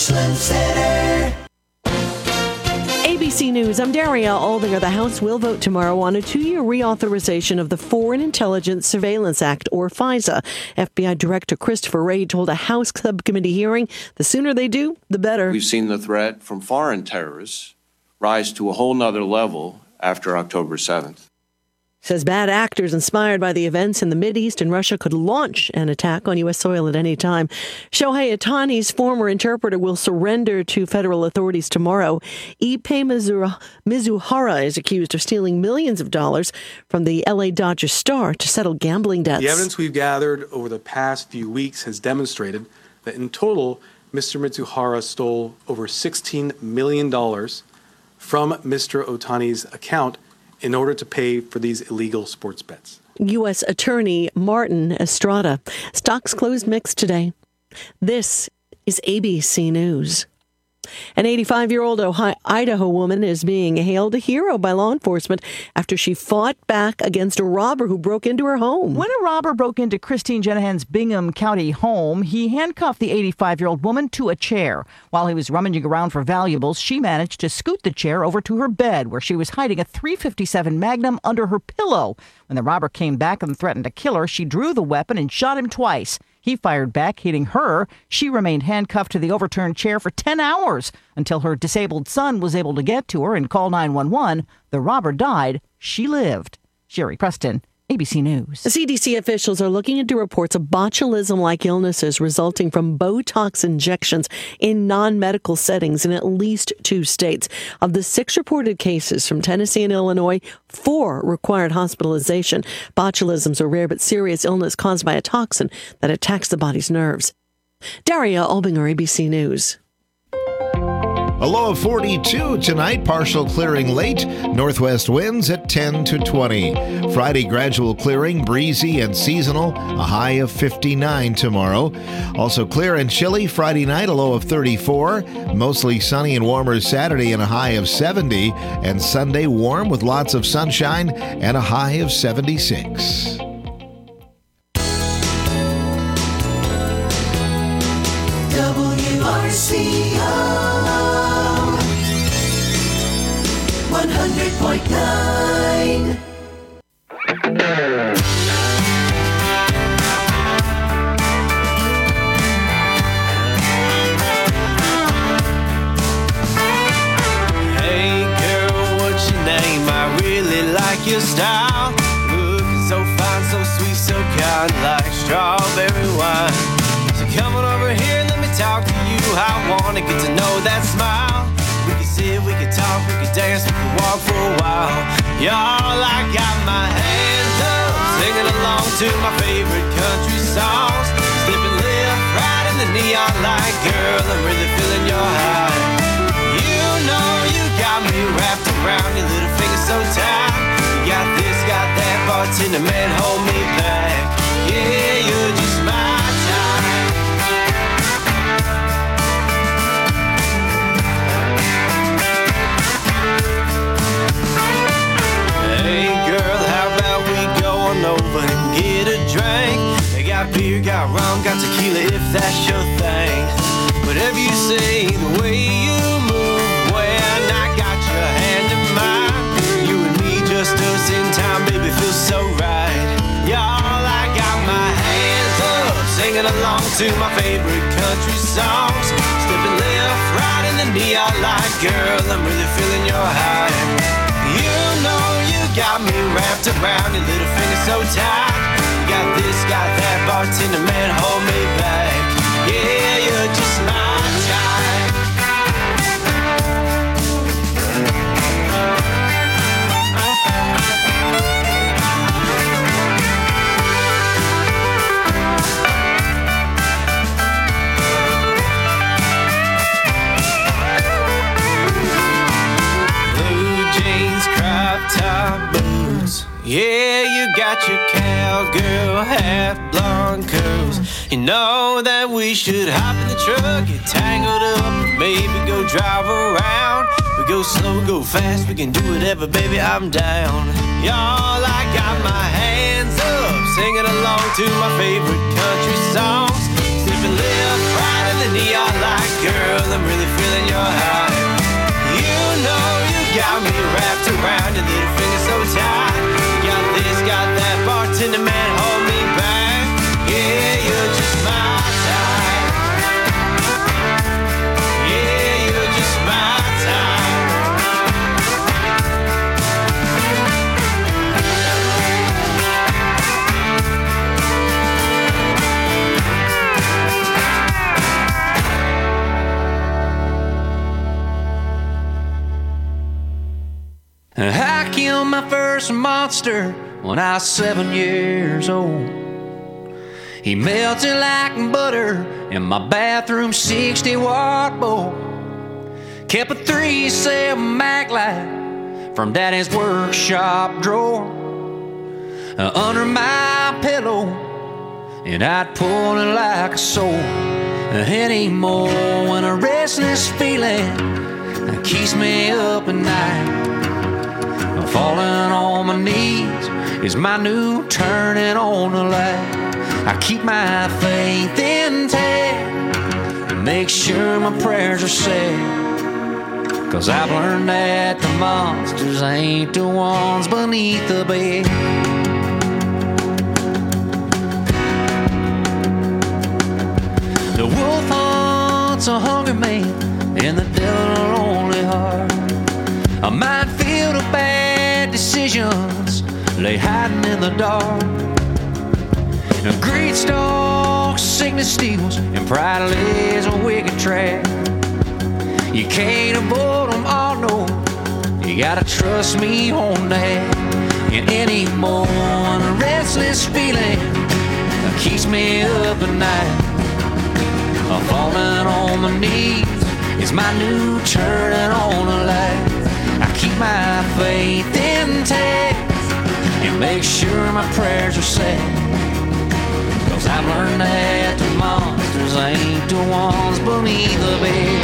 Ashland Center. ABC News, I'm Daria Aldinger. The House will vote tomorrow on a 2-year reauthorization of the Foreign Intelligence Surveillance Act, or FISA. FBI Director Christopher Wray told a House subcommittee hearing, the sooner they do, the better. We've seen the threat from foreign terrorists rise to a whole nother level after October 7th. Says bad actors inspired by the events in the Mideast and Russia could launch an attack on U.S. soil at any time. Shohei Ohtani's former interpreter will surrender to federal authorities tomorrow. Ippei Mizuhara is accused of stealing millions of dollars from the L.A. Dodgers star to settle gambling debts. The evidence we've gathered over the past few weeks has demonstrated that in total, Mr. Mizuhara stole over $16 million from Mr. Ohtani's account in order to pay for these illegal sports bets. U.S. Attorney Martin Estrada. Stocks closed mixed today. This is ABC News. An 85-year-old Idaho woman is being hailed a hero by law enforcement after she fought back against a robber who broke into her home. When a robber broke into Christine Jenahan's Bingham County home, he handcuffed the 85-year-old woman to a chair. While he was rummaging around for valuables, she managed to scoot the chair over to her bed, where she was hiding a .357 Magnum under her pillow. When the robber came back and threatened to kill her, she drew the weapon and shot him twice. He fired back, hitting her. She remained handcuffed to the overturned chair for 10 hours until her disabled son was able to get to her and call 911. The robber died. She lived. Sherry Preston, ABC News. The CDC officials are looking into reports of botulism-like illnesses resulting from Botox injections in non-medical settings in at least 2 states. Of the 6 reported cases from Tennessee and Illinois, 4 required hospitalization. Botulisms are rare but serious illness caused by a toxin that attacks the body's nerves. Daria Albinger, ABC News. A low of 42 tonight, partial clearing late, northwest winds at 10 to 20. Friday, gradual clearing, breezy and seasonal, a high of 59 tomorrow. Also clear and chilly Friday night, a low of 34. Mostly sunny and warmer Saturday and a high of 70. And Sunday, warm with lots of sunshine and a high of 76. WRCO 100.9. Hey girl, what's your name? I really like your style. Looking so fine, so sweet, so kind, like strawberry wine. So come on over here, let me talk to you. I wanna get to know that smile. We could sit, we could talk, we could dance, we could walk for a while. Y'all, I got my hands up, singing along to my favorite country songs. Slipping left, right in the neon light. Girl, I'm really feeling your high. You know you got me wrapped around your little finger so tight. You got this, got that, bartender man, hold me back. Yeah, you're just my type. Hey girl, how about we go on over and get a drink? They got beer, got rum, got tequila, if that's your thing. Whatever you say, the way you move, when I got your hand in mine. You and me, just us in time, baby, feels so right. Y'all, I got my hands up, singing along to my favorite country songs. Slipping left, right in the neon light. Girl, I'm really feeling your high. You know you got me wrapped around your little finger so tight. You got this, got that, bartender man, hold me back. Yeah, you're just my type. Top boots. Yeah, you got your cowgirl half blonde curls. You know that we should hop in the truck, get tangled up, maybe go drive around. We go slow, go fast, we can do whatever, baby, I'm down. Y'all, I got my hands up, singing along to my favorite country songs. Slipping left, right in the neon light. Girl, I'm really feeling your heart. You know you got me wrapped around your little finger so tight. Got this, got that, bartender man, hold me back. Yeah, you're just my type. Yeah, you're just my type. I killed my first monster when I was 7 years old. He melted like butter in my bathroom 60-watt bowl. Kept a 3-7 Mac light from Daddy's workshop drawer under my pillow, and I'd pull it like a sword. Anymore when a restless feeling keeps me up at night. Falling on my knees is my new turning on the light. I keep my faith intact and make sure my prayers are said, 'cause I've learned that the monsters ain't the ones beneath the bed. The wolf hunts a hungry man and the devil a lonely heart. A minefield of bad decisions lay hiding in the dark. Greed stalks, sickness steals, and pride lays a wicked trap. You can't avoid them all, no. You gotta trust me on that. And anymore, a restless feeling keeps me up at night. Falling on my knees is my new turning on the light. I keep my faith intact and make sure my prayers are said, 'cause I've learned that the monsters ain't the ones beneath the bed.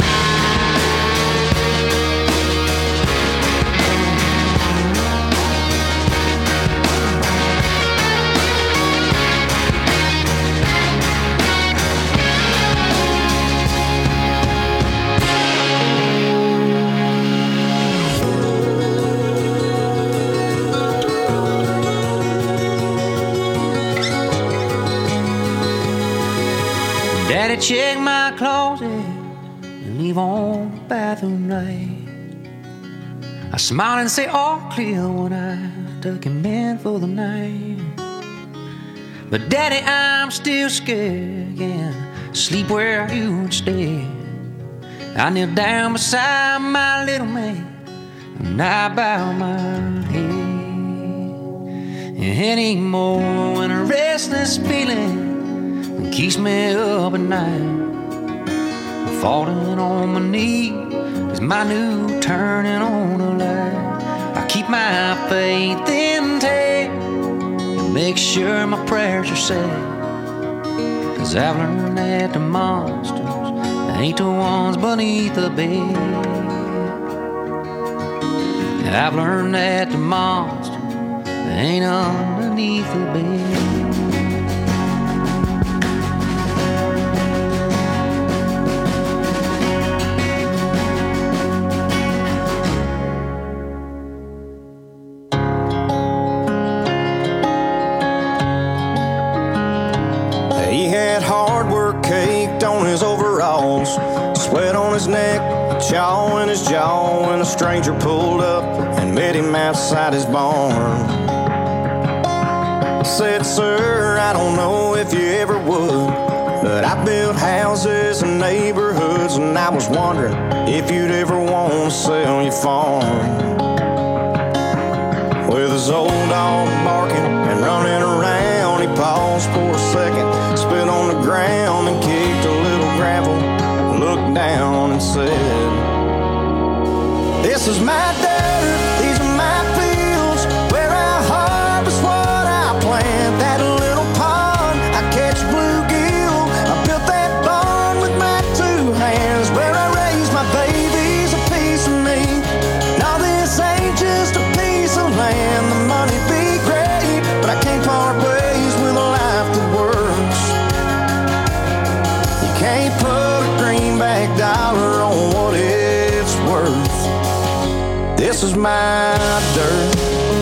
Daddy check my closet and leave on the bathroom light. I smile and say all clear when I tuck him in for the night. But Daddy, I'm still scared, yeah, sleep where you would stay. I kneel down beside my little man and I bow my head. Anymore when a restless feeling keeps me up at night. Falling on my knees is my new turning on the light. I keep my faith intact and make sure my prayers are said, 'cause I've learned that the monsters ain't the ones beneath the bed. I've learned that the monsters ain't underneath the bed. On his overalls, sweat on his neck, chaw in his jaw, when a stranger pulled up and met him outside his barn. Said, "Sir, I don't know if you ever would, but I built houses and neighborhoods, and I was wondering if you'd ever want to sell your farm." With his old dog barking and running around, he paused for a second, spit on the ground and kicked a little gravel, looked down and said, "This is my dirt, these are my fields, where I harvest what I plant. That little pond, I catch bluegill, I built that barn with my 2 hands, where I raise my babies, a piece of me. Now this ain't just a piece of land, the money be great, but I can't part ways with a life that works. You Can't put a greenback dollar on what it's worth. This is my dirt.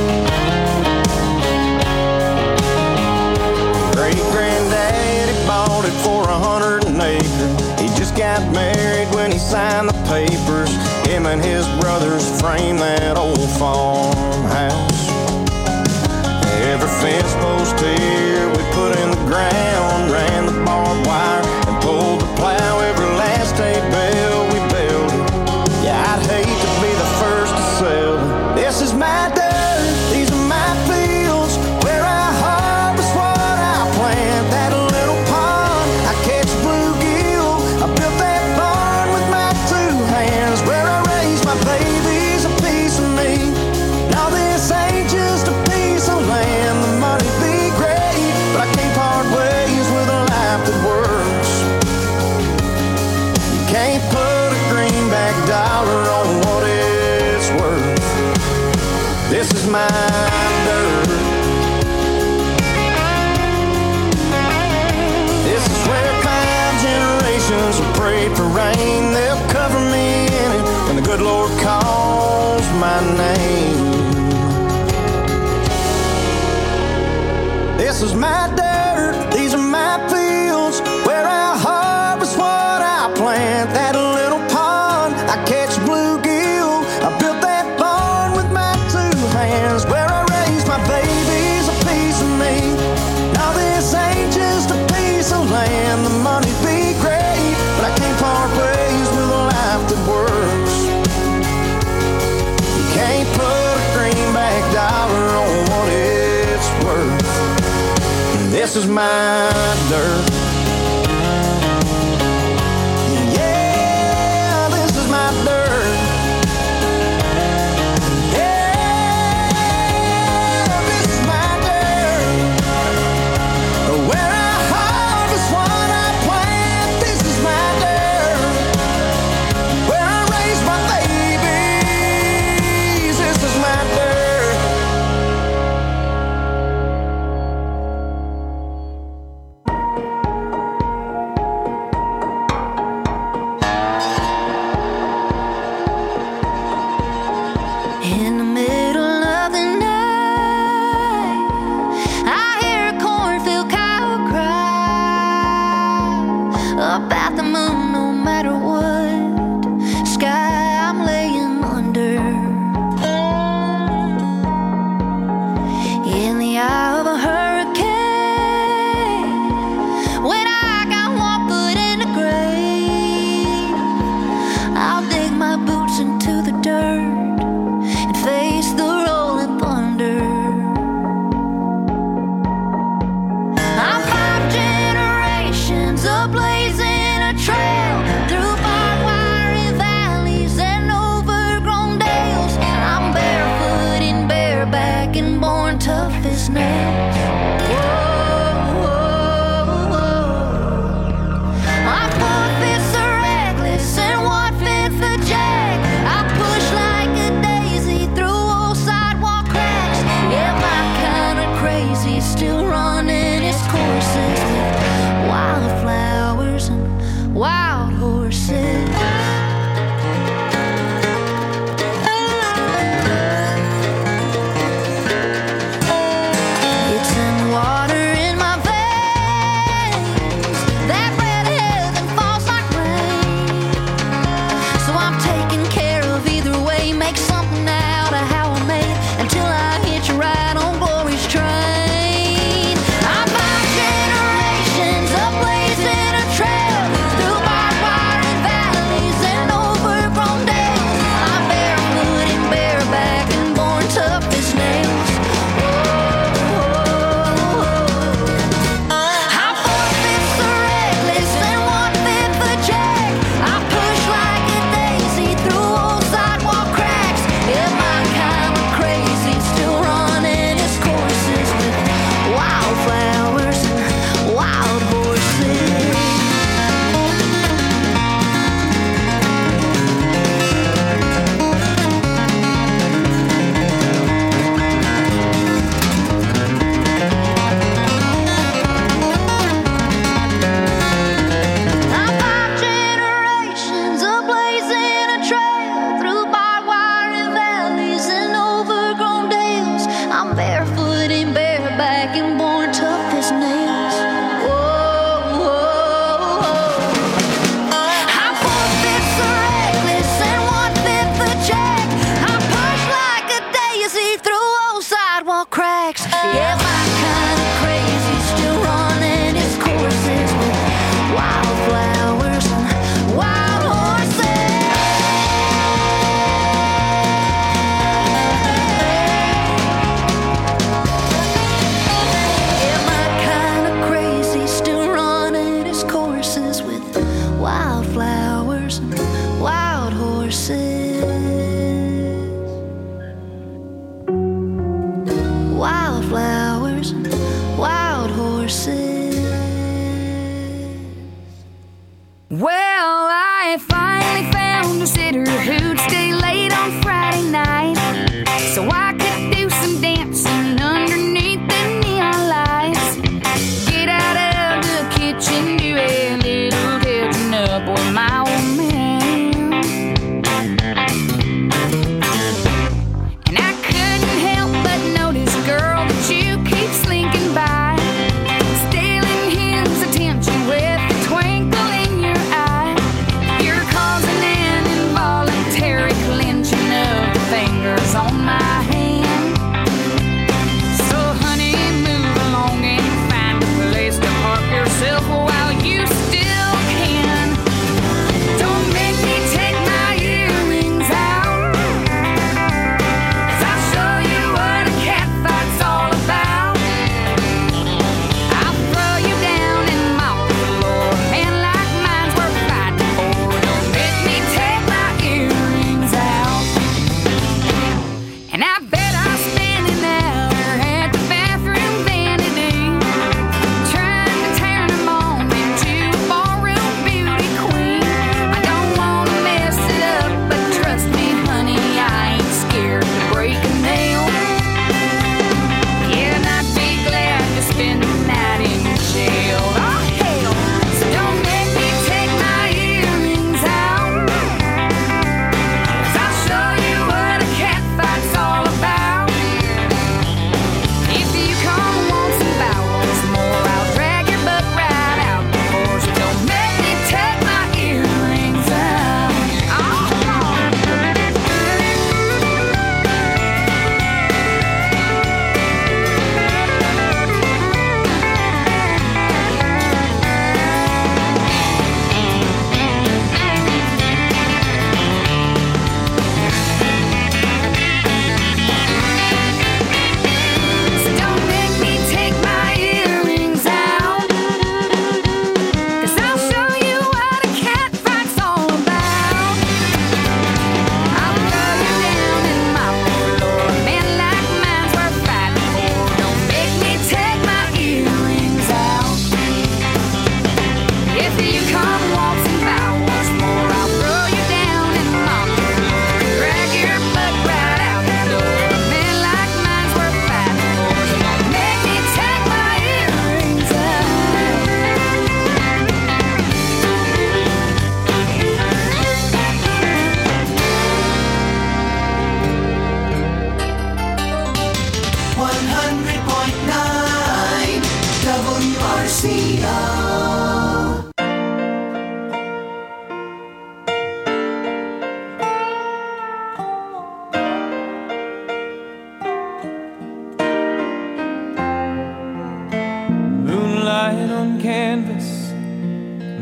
Great-granddaddy bought it for 100 an acre. He just got married when he signed the papers. Him and his brothers framed that old farmhouse. Every fence post here we put in the ground, ran the barbed wire and pulled the plow. Every last hay bale we built it. Yeah, I'd hate to be the first to sell it. This is my dirt, these are my fields, where I harvest what I plant. That little pond, I catch bluegill. I built that barn with my 2 hands, where I raised my babies, a piece of me. Now this ain't just a piece of land. The money be great, but I can't part ways with a life that works. You can't put a greenback dollar on what it's worth. This is my dirt. This is where 5 generations have prayed for rain. They'll cover me in it when the good Lord calls my name. This is my dirt, these are my fields, where I harvest what I plant. That little pond, I catch bluegill. I built that barn with my 2 hands, where I raised my babies, a piece of me. Now this ain't just a piece of land. The money be great, but I can't part ways with a life that works. You can't put a greenback dollar on what it's worth. This is my dirt. Yeah, this is my dirt. Yeah, this is my dirt. Where I harvest what I plant. This is my dirt. Where I raise my babies. This is my dirt. In the middle of the night, I hear a cornfield cow cry about the moon. No matter what sky I'm laying under, in the eye of a hurricane, when I got 1 foot in the grave, I'll dig my boots into the dirt and face the rolling thunder. I'm 5 generations of blazing a trail through barbed wire and valleys and overgrown dales. I'm barefoot and bareback and born tough as nails. Whoa, whoa, whoa. I'm 4/5 are reckless and 1/5 a jack. I push like a daisy through old sidewalk cracks. Yeah, my kind of crazy, still running its courses with wildflowers and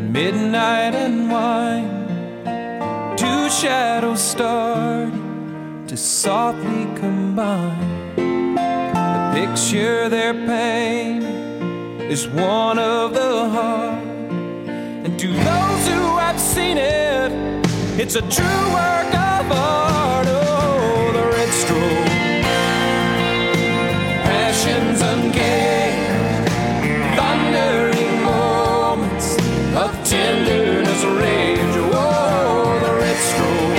midnight and wine, two shadows start to softly combine. The picture they're painting is one of the heart, and to those who have seen it, it's a true work of art. Oh, the red stroll, passions ungained, thundering moments of tenderness, rage. Oh, the red stroll,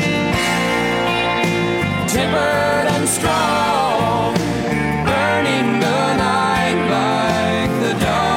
tempered and strong, burning the night like the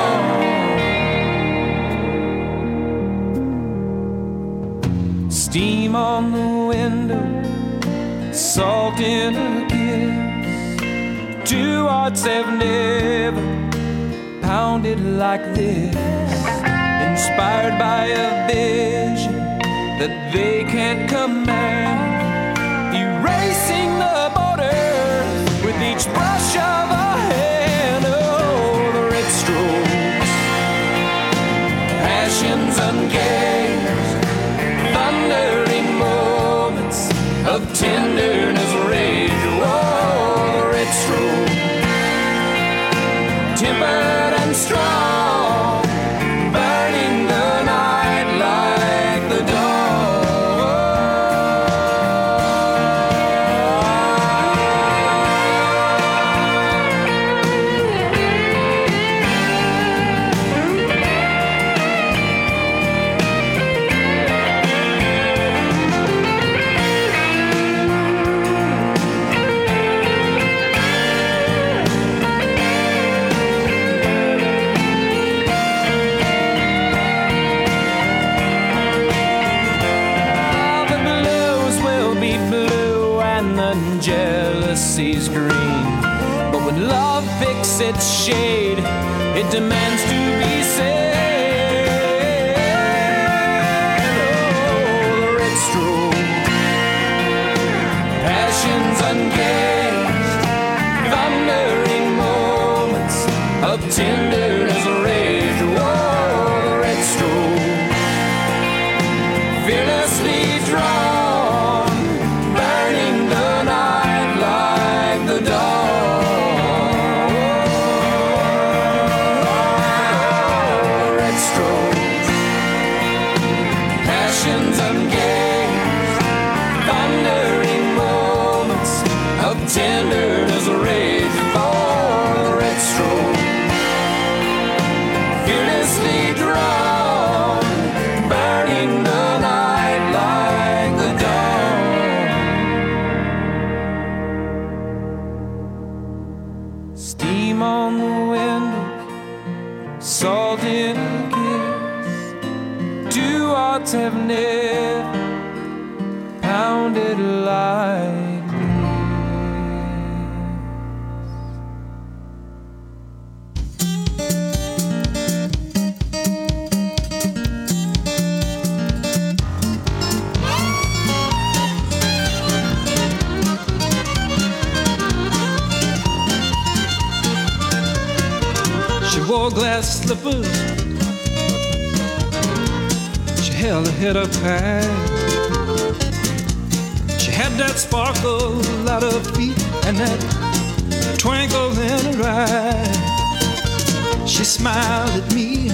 dawn. Steam on the window, salt in a kiss. Two hearts have never pounded like this, inspired by a vision that they can't command, erasing the borders with each brush of a hand. Oh, the red strokes, passions ungauged, thundering moments of tenderness, rage. Oh, the red stroke, tempered and strong, burning the night like the jealousy's green, but when love picks its shade, it demands to be saved. Oh, the red stroke, passions ungauged, thundering moments of tenderness, rage. Oh, the red stroke, fearlessly drawn, burning the night like the dawn. Oh, red strokes, passions ungauged, thundering moments of tenderness, rage. Oh, red strokes, fearlessly drawn, burning the night like the dawn. Steam on the window, salt in a kiss. Two hearts have never pounded like this. She wore glass slippers, she held her head up high. She had that sparkle at her feet and that twinkle in her eye. She smiled at me,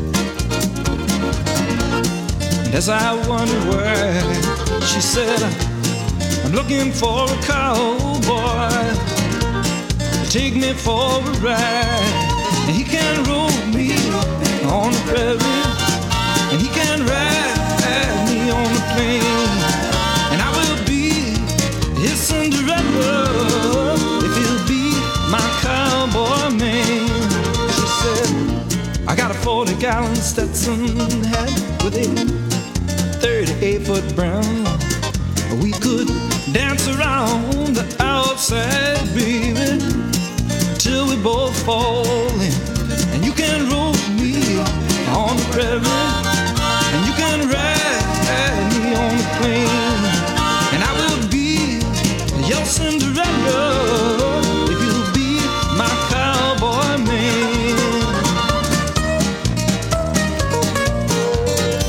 and as I wondered why, she said, I'm looking for a cowboy to take me for a ride. And he can roll me on the prairie, and he can ride me on the plain, and I will be his Cinderella if he'll be my cowboy man. She said, I got a 40-gallon Stetson hat with a 38-foot brown. We could dance around the outside, baby, till we both fall in. And you can roll me on the prairie, and you can ride me on the plain, and I will be your Cinderella if you'll be my cowboy man.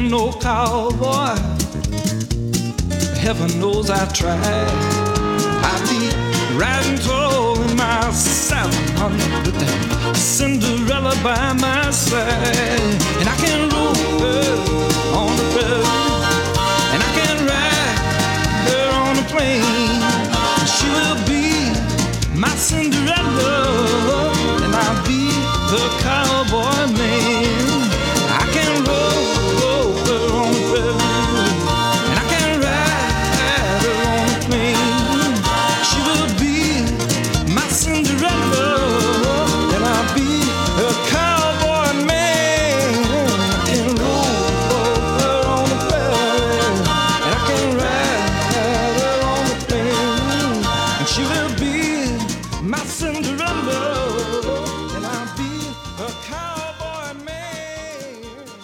been no cowboy. Heaven knows I tried. I'd be riding tall in my saddle, honey, with that Cinderella by my side. And I can roll her on the road, and I can ride her on a plane. And she will be my Cinderella, and I'll be the cowboy man. I can roll her on the road, and I can ride her on a plane. She will be my Cinderella, and I'll be her cowboy man. I can roll her on the road, and I can ride her on a plane. And she will be my Cinderella, and I'll be her cowboy man.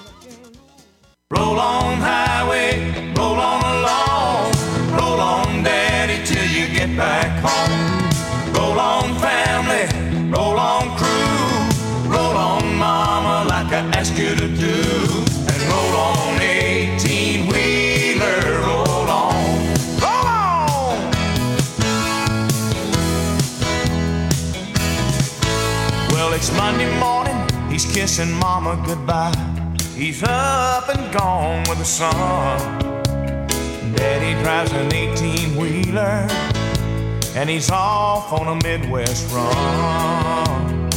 Roll on highway, roll on along, roll on daddy till you get back home. Roll on family, roll on crew, roll on mama like I asked you to do. And roll on 18-wheeler, roll on, roll on. Well, it's Monday morning, he's kissing mama goodbye. He's up and gone with the sun. Daddy drives an 18-wheeler, and he's off on a Midwest run.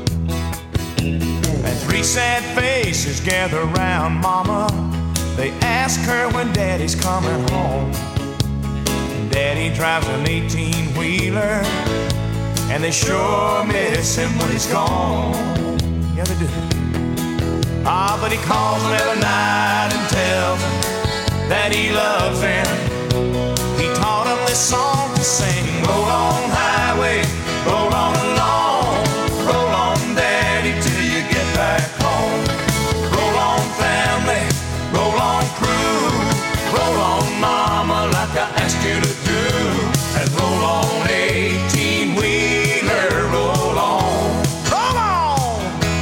And three sad faces gather around mama. They ask her when daddy's coming home. Daddy drives an 18-wheeler, and they sure miss him when he's gone. Yeah, they do. Ah, but he calls them every night and tells them that he loves them. He taught them this song to sing. Roll on highway, roll on along, roll on daddy till you get back home. Roll on family, roll on crew, roll on mama like I asked you to do. And roll on 18-wheeler, roll on, roll on.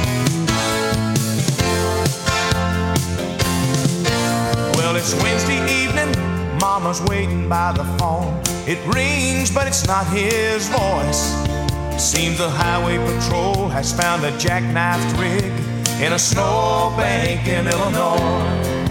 Well, it's Wednesday evening, mama's waiting by the phone. It rings, but it's not his voice. Seems the highway patrol has found a jackknifed rig in a snowbank in Illinois.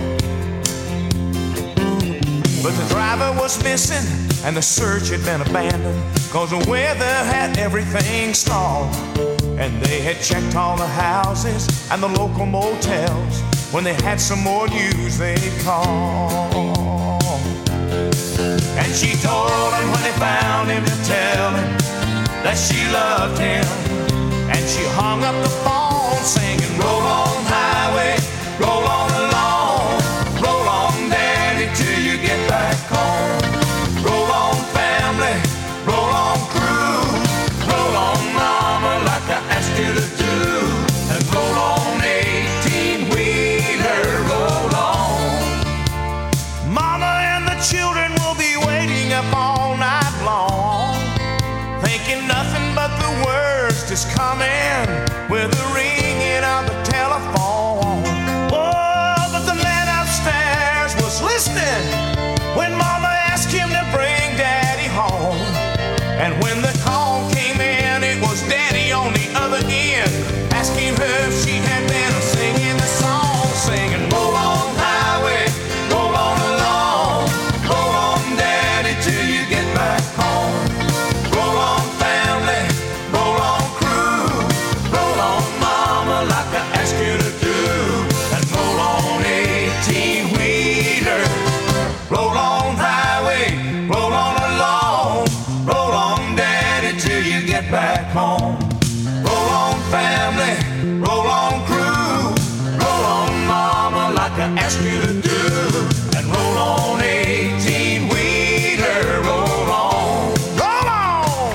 But the driver was missing and the search had been abandoned, 'cause the weather had everything stalled. And they had checked all the houses and the local motels. When they had some more news they'd call. And she told him when they found him to tell him that she loved him. And she hung up the phone singing, roll on highway, roll on along, roll on daddy till you get back home. Roll on family, roll on crew, roll on mama like I asked you to do. And roll on 18-wheeler, roll on. Mama and the children will be waiting up all night long, thinking nothing but the worst is coming with the ringing of the telephone. Oh, but the man upstairs was listening when mama asked him to bring daddy home. And when the call came in, it was daddy on the other end, asking her if she had been singing the song, singing, roll on highway, roll on along, roll on daddy till you get back home. Roll on family, roll on crew, roll on mama like I asked you to do. And roll on 18-wheeler, roll on highway, roll on along, roll on daddy till you get back home. Roll on family, roll on crew, roll on mama like I asked you to do. And roll on 18-wheeler, roll on, roll on.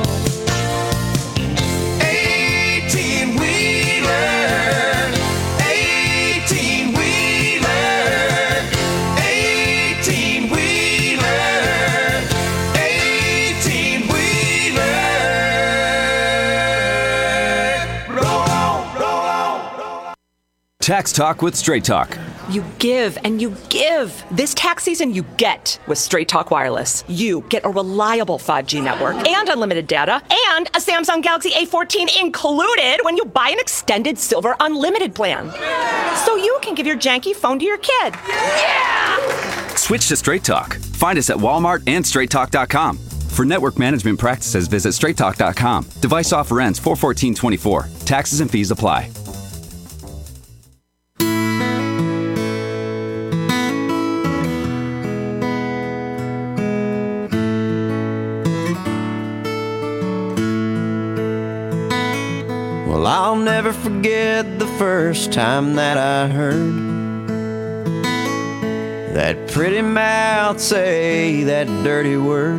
18-wheeler, 18-wheeler, 18-wheeler, 18-wheeler. Roll on, roll on, roll on. Tax Talk with Straight Talk. You give and you give. This tax season, you get with Straight Talk Wireless. You get a reliable 5G network and unlimited data and a Samsung Galaxy A14 included when you buy an extended Silver Unlimited plan. So you can give your janky phone to your kid. Yeah! Switch to Straight Talk. Find us at Walmart and StraightTalk.com. For network management practices, visit StraightTalk.com. Device offer ends 4/14/24. Taxes and fees apply. Well, I'll never forget the first time that I heard that pretty mouth say that dirty word.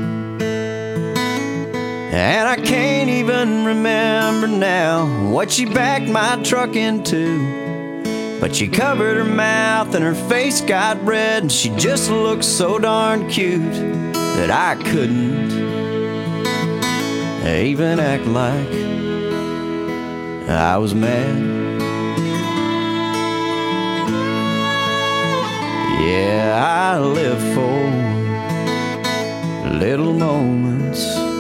And I can't even remember now what she backed my truck into. But she covered her mouth and her face got red, and she just looked so darn cute that I couldn't even act like I was mad. Yeah, I live for little moments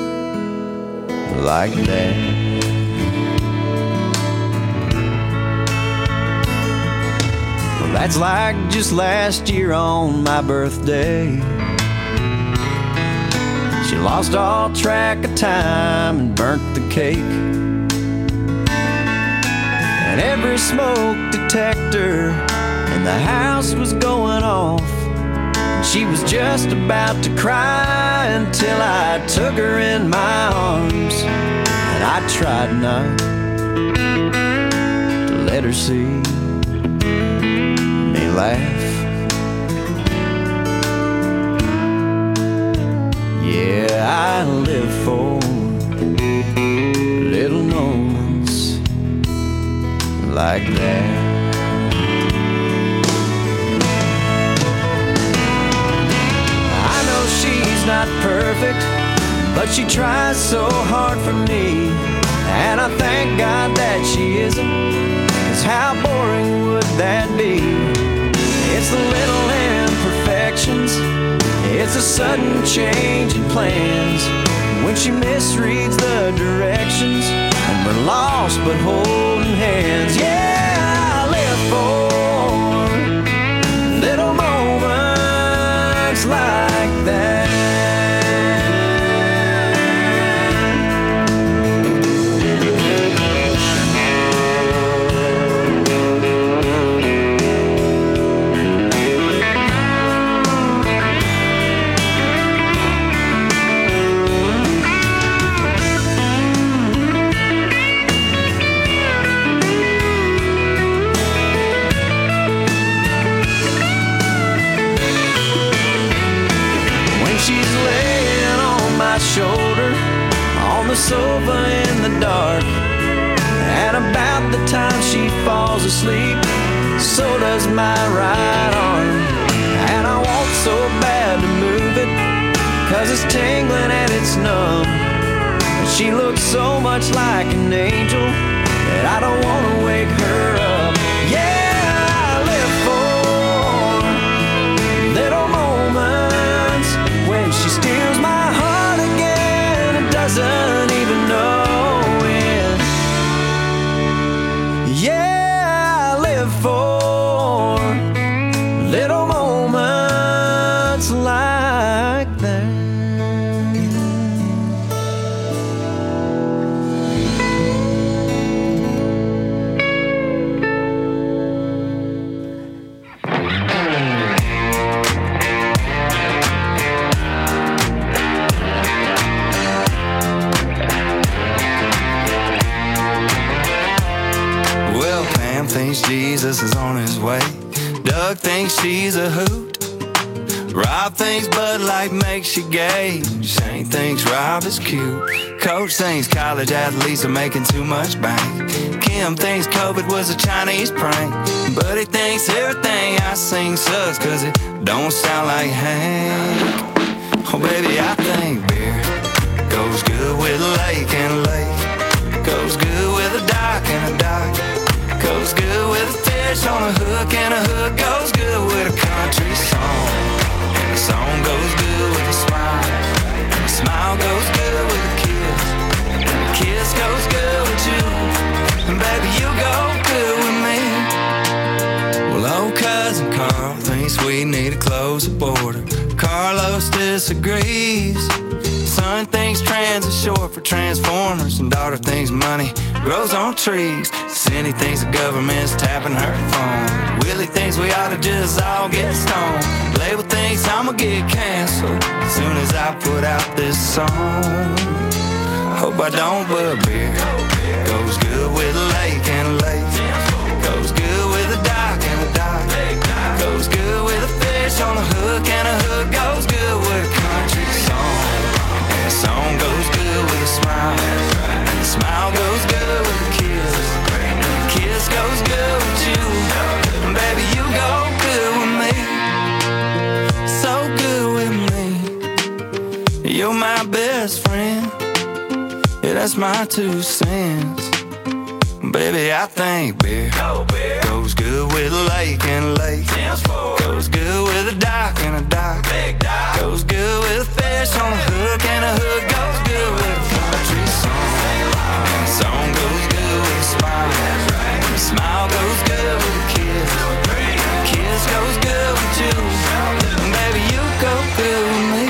like that. Well, that's like just last year on my birthday. She lost all track of time and burnt the cake. And every smoke detector in the house was going off. And she was just about to cry until I took her in my arms. And I tried not to let her see me laugh. Yeah, I live for little moments like that. I know she's not perfect, but she tries so hard for me. And I thank God that she isn't, 'cause how boring would that be? It's the little imperfections, it's a sudden change in plans, when she misreads the directions and we're lost but holding hands. Yeah, I live for little moments like that. Shoulder on the sofa in the dark, and about the time she falls asleep, so does my right arm. And I want so bad to move it, 'cause it's tingling and it's numb. And she looks so much like an angel that I don't want to wake her up. Yeah, I live for little moments when she steals my heart again and doesn't even know it. Yeah, I live for little moments like that. Thinks Jesus is on his way. Doug thinks she's a hoot. Rob thinks Bud Light makes you gay. Shane thinks Rob is cute. Coach thinks college athletes are making too much bank. Kim thinks COVID was a Chinese prank. Buddy thinks everything I sing sucks 'cause it don't sound like Hank. Oh baby, I think beer goes good with a lake and a lake. Goes good with a dock and a dock. Goes good with a fish on a hook, and a hook goes good with a country song. And a song goes good with a smile, and a smile goes good with a kiss, and a kiss goes good with you, and baby you go good with me. Well, old cousin Carl thinks we need to close the border. Carlos disagrees. Son thinks trans is short for transformers, and daughter thinks money grows on trees. Cindy thinks the government's tapping her phone. Willie thinks we ought to just all get stoned. Label thinks I'ma get canceled as soon as I put out this song. Hope I don't, but beer goes good with a lake and a lake. Goes good with a dock and a dock. Goes good with a fish on a hook, and a hook goes good with a country song. And a song goes good with a smile, and a smile goes good with a kiss, and a kiss goes good with you, and baby you go good with me, so good with me. You're my best friend, yeah, that's my 2 cents. Baby, I think beer goes good with a lake and a lake. Goes good with a dock and a dock. Goes good with a fish on a hook, and a hook goes good with a country song. And a song goes good with a smile, and a smile goes good with a kiss, and a kiss goes good with you, and baby you go good with me.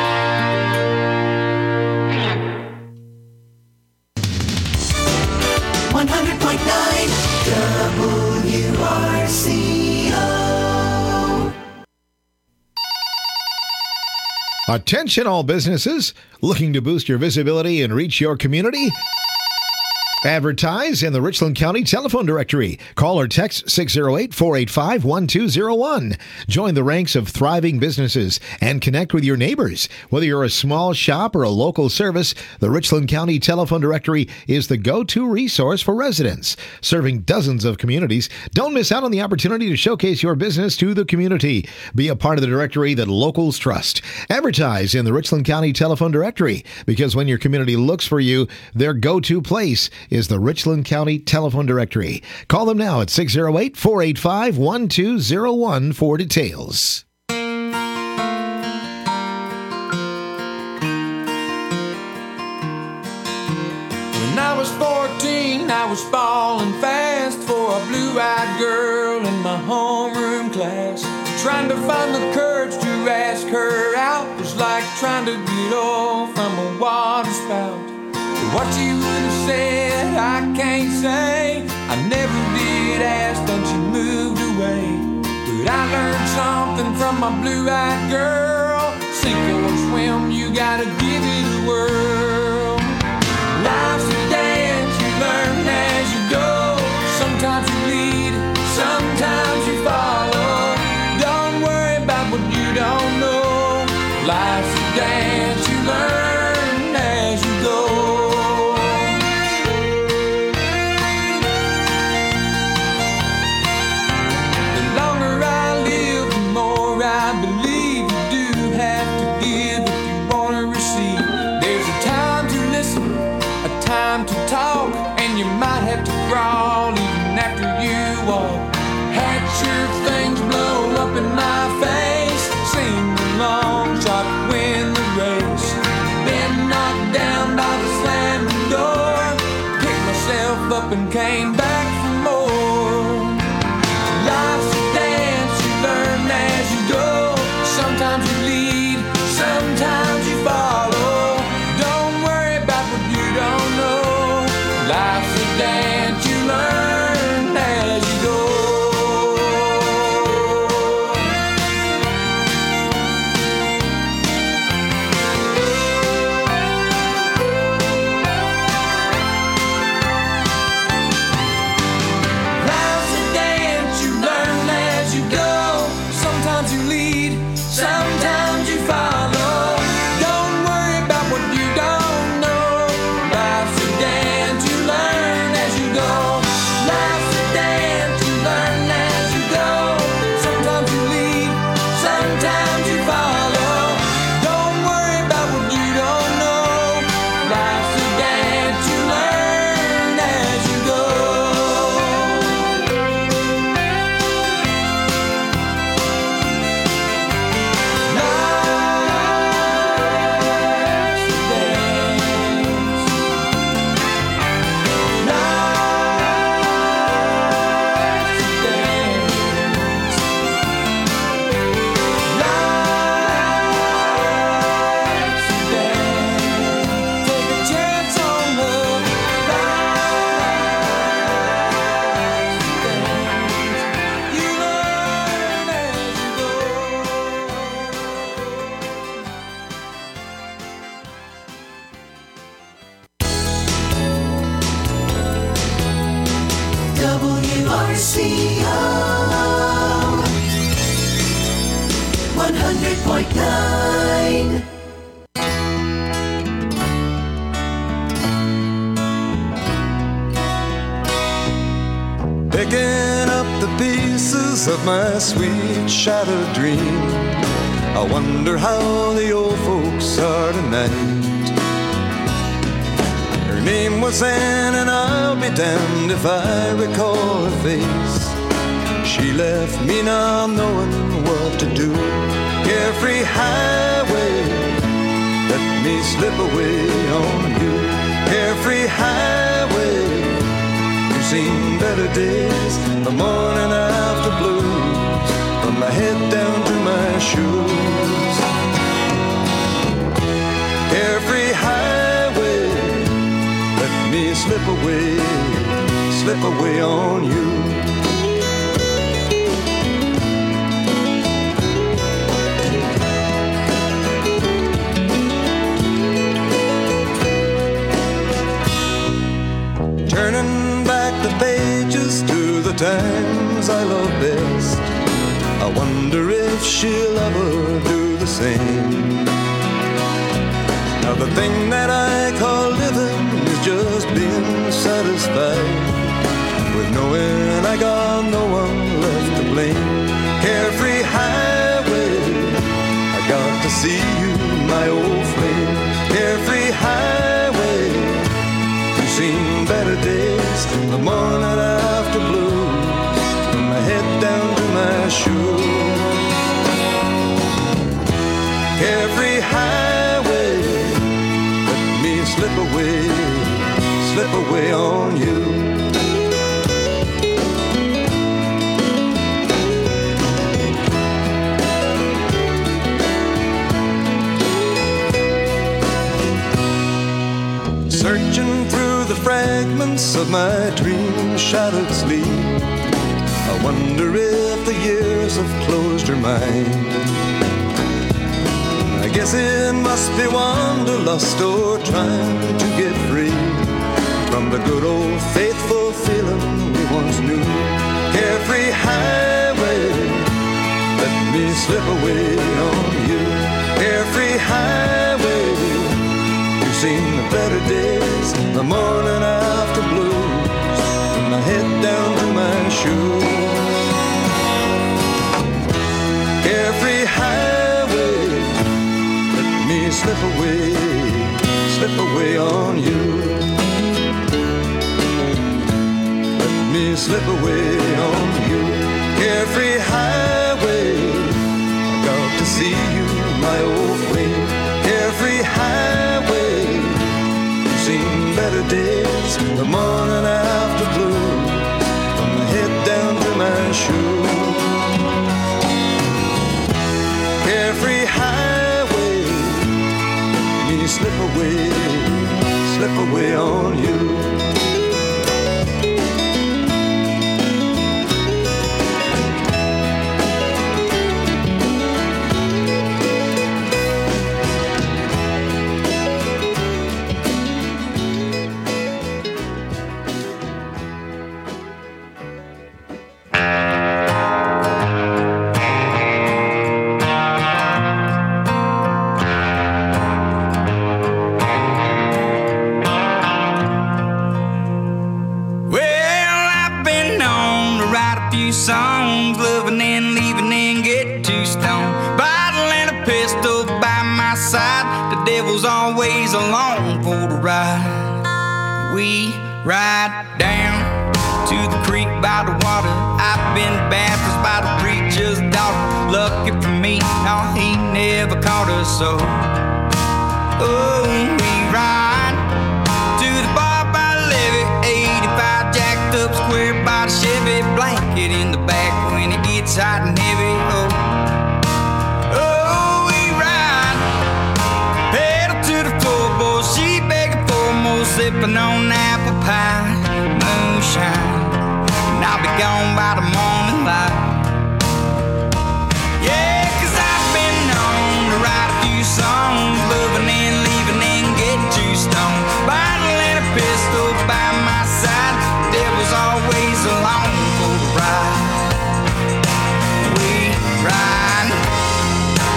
WRCO. Attention all businesses looking to boost your visibility and reach your community. Advertise in the Richland County Telephone Directory. Call or text 608-485-1201. Join the ranks of thriving businesses and connect with your neighbors. Whether you're a small shop or a local service, the Richland County Telephone Directory is the go-to resource for residents. Serving dozens of communities, don't miss out on the opportunity to showcase your business to the community. Be a part of the directory that locals trust. Advertise in the Richland County Telephone Directory, because when your community looks for you, their go-to place is the Richland County Telephone Directory. Call them now at 608-485-1201 for details. When I was 14, I was falling fast for a blue-eyed girl in my homeroom class. Trying to find the courage to ask her out was like trying to get off from a water spout. What you would have said, I can't say. I never did ask, then she moved away. But I learned something from my blue-eyed girl. Sink or swim, you gotta give it a whirl. Life's a dance, you learn as you go. Sometimes you lead, sometimes you follow. Don't worry about what you don't know. Life's a dance, you learn as you go. Crawl even after you walk. Had your things blow up in my face. Sing along, shot to win the race. 100.9. Picking up the pieces of my sweet shattered dream, I wonder how the old folks are tonight. Her name was Anne, and I'll be damned if I recall her face. She left me not knowing what to do. Carefree highway, let me slip away on you. Carefree highway, you've seen better days, the morning after blues, from my head down to my shoes. Carefree highway, let me slip away on you. Turning back the pages to the times I love best, I wonder if she'll ever do the same. Now the thing that I call living is just being satisfied with knowing I got no one left to blame. Carefree highway, I got to see you, my old flame. Carefree highway, you've seen better days, the morning after blues, from my head down to my shoes. Carefree highway, let me slip away on you. Searching through the fragments of my dream-shattered sleep, I wonder if the years have closed her mind. I guess it must be wanderlust or trying to get free from the good old faithful feeling we once knew. Carefree highway, let me slip away on you. Carefree highway, you've seen the better days, the morning after blues, from my head down to my shoes. Carefree highway, let me slip away on you. Let me slip away on you. Carefree highway, I got to see you, my old flame. Carefree highway, you've seen better days, the morning after blues, from my head down to my shoes. Carefree highway, let me slip away on you. Songs, loving and leaving and get too stoned. Bottle and a pistol by my side. The devil's always along for the ride. We ride down to the creek by the water. I've been baptized by the preacher's daughter. Lucky for me, no, he never caught us so. Oh, we ride to the bar by the levee, 85 jacked up square by the Chevy. Blanket in the back when it gets hot and heavy. Oh, oh, we ride. Pedal to the floorboard, she begging for more, sipping on apple pie, moonshine, and I'll be gone by the morning light. Yeah, 'cause I've been known to write a few songs, loving and leaving and get too stoned. Bottle and a pistol by my side, devil's always along for the ride. We ride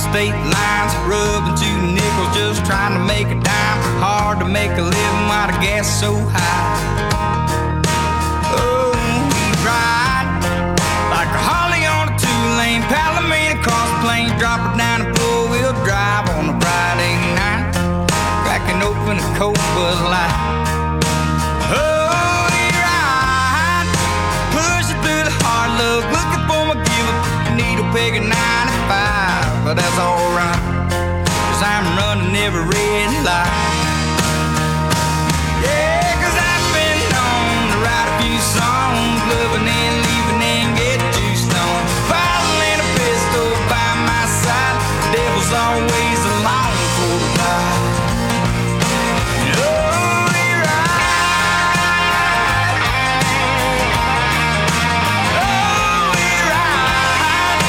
state lines, rubbing 2 nickels, just trying to make a dime. Hard to make a living while the gas is so high. Oh, we ride like a Harley on a 2-lane, Palomino across the plains, drop it down and 4-wheel drive on a Friday night, cracking open a cold Bud Light. Oh, we ride, pushing through the hard luck, looking for my give-up, needle peg at 95, but that's alright, 'cause I'm running every red light. Yeah, 'cause I've been known to write a few songs, loving and leaving and get too stoned, bottle and a pistol by my side, the devil's always along for the ride. Oh, we ride. Oh, we ride.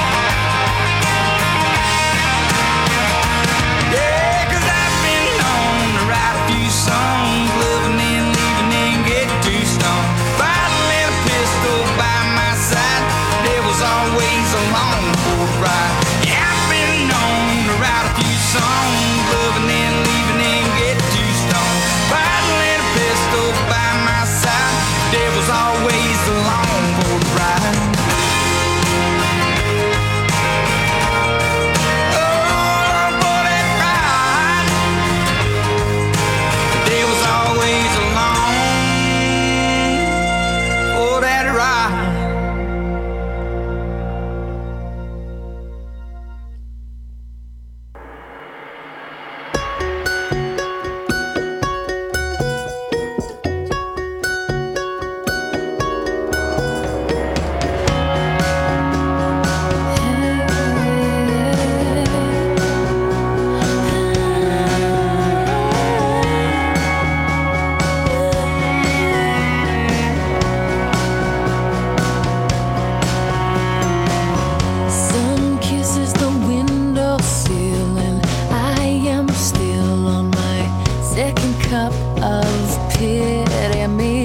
Yeah, 'cause I've been known to write a few songs, loving and leaving and get too stoned, bottle and a pistol by my side, devil's always along for the ride. Yeah, I've been known to write a few songs, loving and leaving and get too stoned, bottle and a pistol by my side, devil's always along for the ride. Always along for that ride. Sun kisses the window sill, and I am still on my second cup of pity me.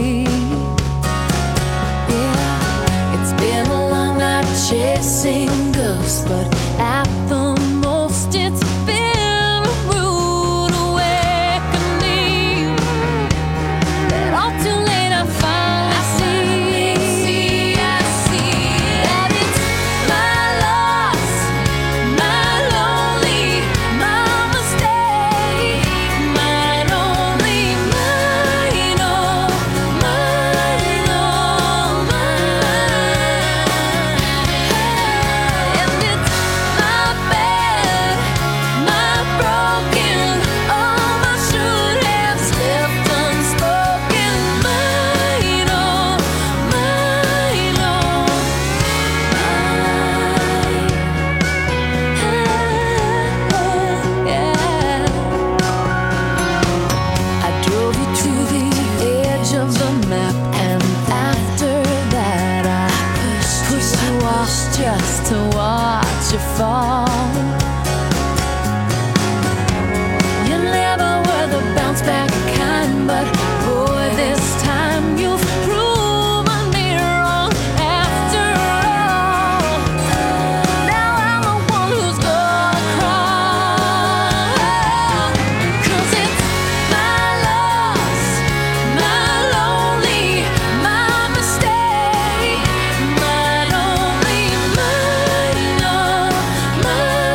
Yeah, it's been a long night chasing ghosts, but at the most it's been a rude awakening. That all too late I finally see that it's my loss, my lonely, my mistake, mine only, mine all, mine all, mine. And it's my bad, my broken, all my should have left unspoken, mine all, mine all, I drove you to the edge of the map, and after that I pushed you off just to watch you fall. You never were the bounce back kind, but boy, this time you've proven me wrong after all. Now I'm the one who's gonna cry, 'cause it's my loss, my lonely, my mistake, mine only, mine all, mine.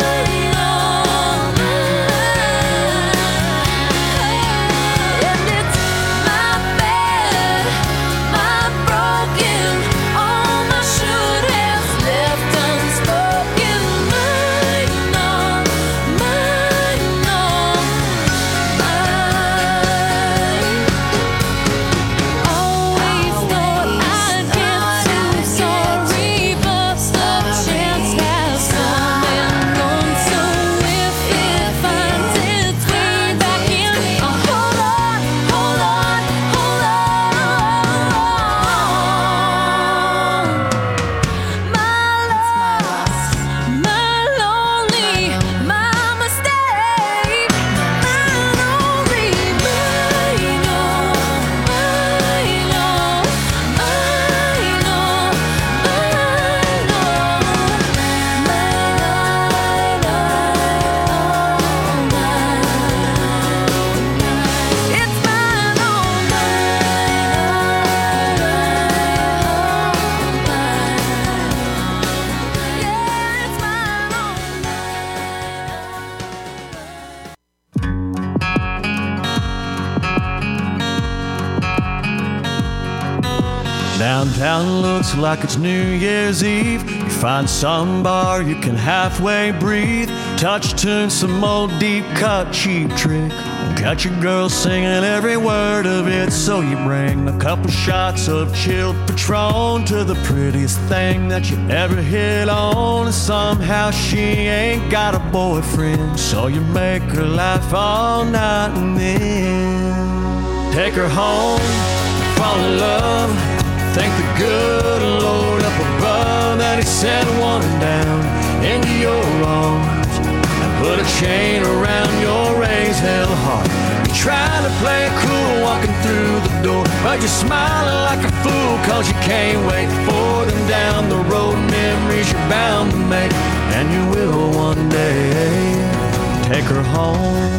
Downtown looks like it's New Year's Eve. You find some bar you can halfway breathe. Touch tune, some old deep cut cheap trick. Got your girl singing every word of it. So you bring a couple shots of chilled Patron to the prettiest thing that you ever hit on. And somehow she ain't got a boyfriend, so you make her laugh all night and then take her home, fall in love. Thank the good Lord up above that he sent one down into your arms and put a chain around your raised hell heart. You're trying to play it cool walking through the door, but you're smiling like a fool cause you can't wait for them down the road. Memories you're bound to make, and you will one day take her home.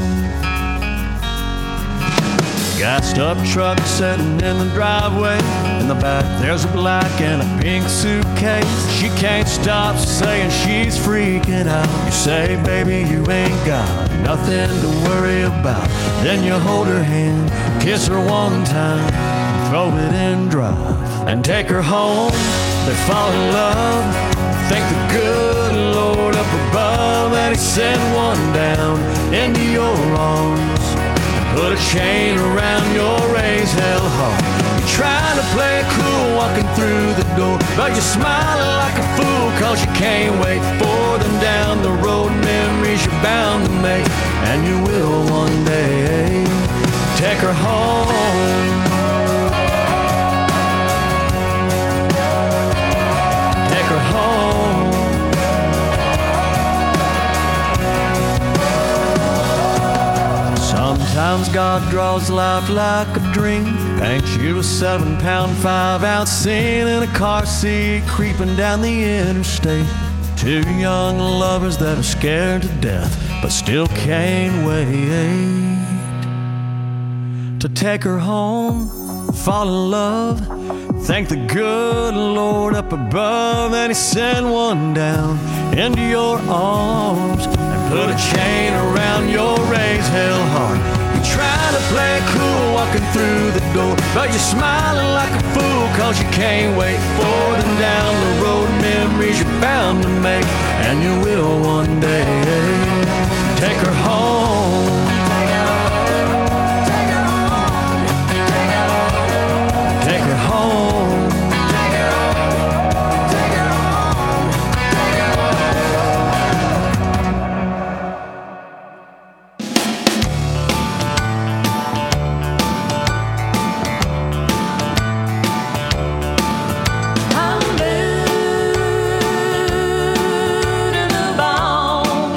Gassed up truck sitting in the driveway. In the back there's a black and a pink suitcase. She can't stop saying she's freaking out. You say, baby, you ain't got nothing to worry about. Then you hold her hand, kiss her one time, throw it in drive and take her home. They fall in love. Thank the good Lord up above that he sent one down into your arms. Put a chain around your raised hell heart. You're trying to play it cool walking through the door, but you're smiling like a fool cause you can't wait for them down the road. Memories you're bound to make, and you will one day take her home. Take her home. Sometimes God draws life like a dream, paints you a 7-pound, 5-ounce scene in a car seat creeping down the interstate. Two young lovers that are scared to death but still can't wait to take her home, fall in love. Thank the good Lord up above that he sent one down into your arms and put a chain around your raised hell heart. You're trying to play it cool walking through the door, but you're smiling like a fool cause you can't wait for them down the road. Memories you're bound to make, and you will one day take her home. Take her home. I'm booed in the bone.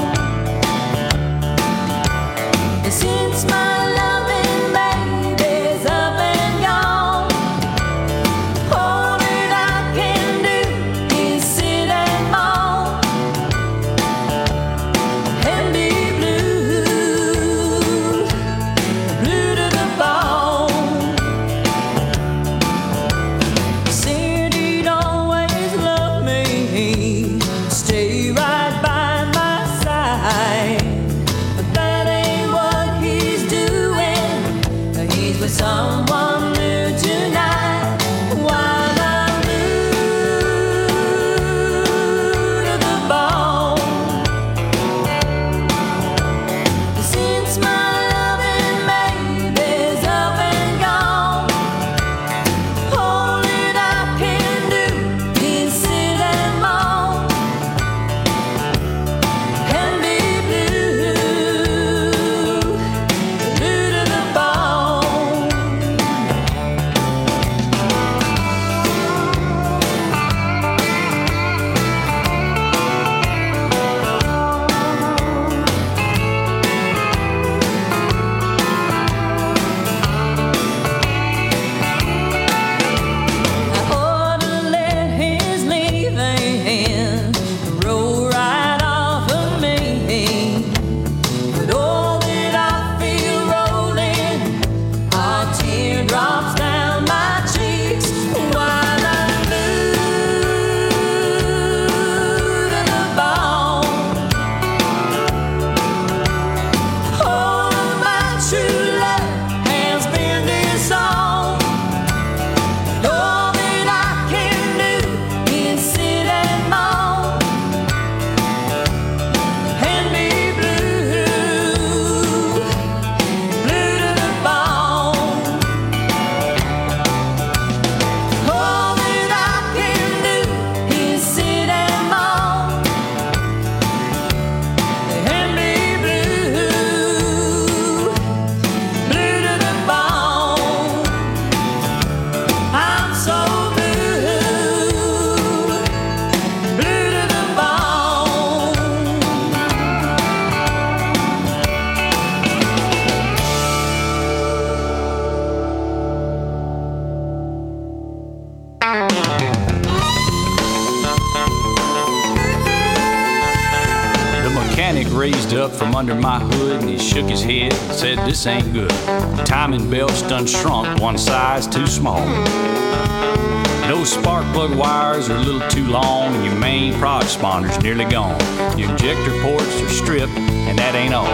mechanic raised up from under my hood and he shook his head and said, "This ain't good. The timing belt's done shrunk one size too small. Those spark plug wires are a little too long and your main prod sponder's nearly gone. Your injector ports are stripped and that ain't all.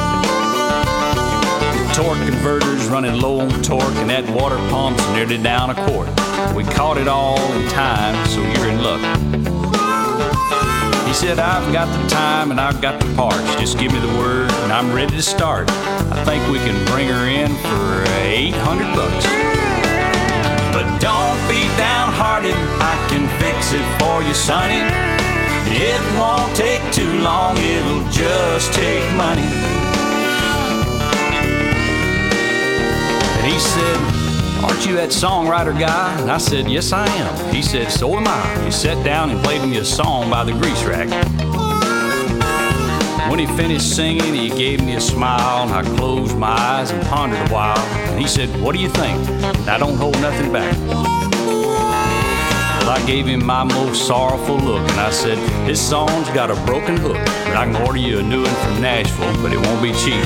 The torque converter's running low on torque and that water pump's nearly down a quart. We caught it all in time, so you're in luck." He said, "I've got the time and I've got the parts. Just give me the word and I'm ready to start. I think we can bring her in for $800. But don't be downhearted, I can fix it for you, sonny. It won't take too long, it'll just take money." And he said, "Aren't you that songwriter guy?" And I said, "Yes, I am." He said, "So am I." He sat down and played me a song by the Grease Rack. When he finished singing, he gave me a smile, and I closed my eyes and pondered a while. And he said, "What do you think?" And I don't hold nothing back. Well, I gave him my most sorrowful look, and I said, "This song's got a broken hook, but I can order you a new one from Nashville, but it won't be cheap.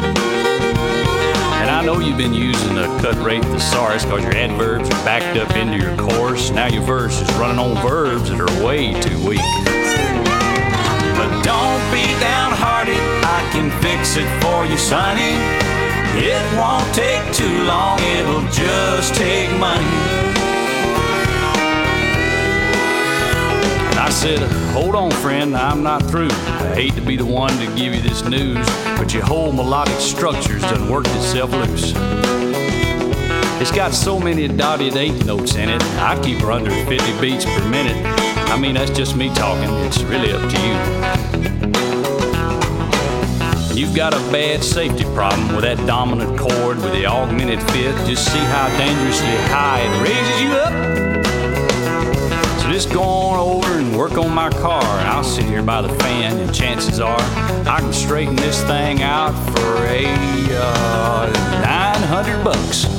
And I know you've been using a cut rate thesaurus because your adverbs are backed up into your chorus. Now your verse is running on verbs that are way too weak. But don't be downhearted, I can fix it for you, sonny. It won't take too long, it'll just take money." I said, "Hold on, friend, I'm not through. I hate to be the one to give you this news, but your whole melodic structure's done worked itself loose. It's got so many dotted eighth notes in it, I keep her under 50 beats per minute. I mean, that's just me talking, it's really up to you. You've got a bad safety problem with that dominant chord with the augmented fifth. Just see how dangerously high it raises you up. Just go on over and work on my car, and I'll sit here by the fan, and chances are I can straighten this thing out for $900.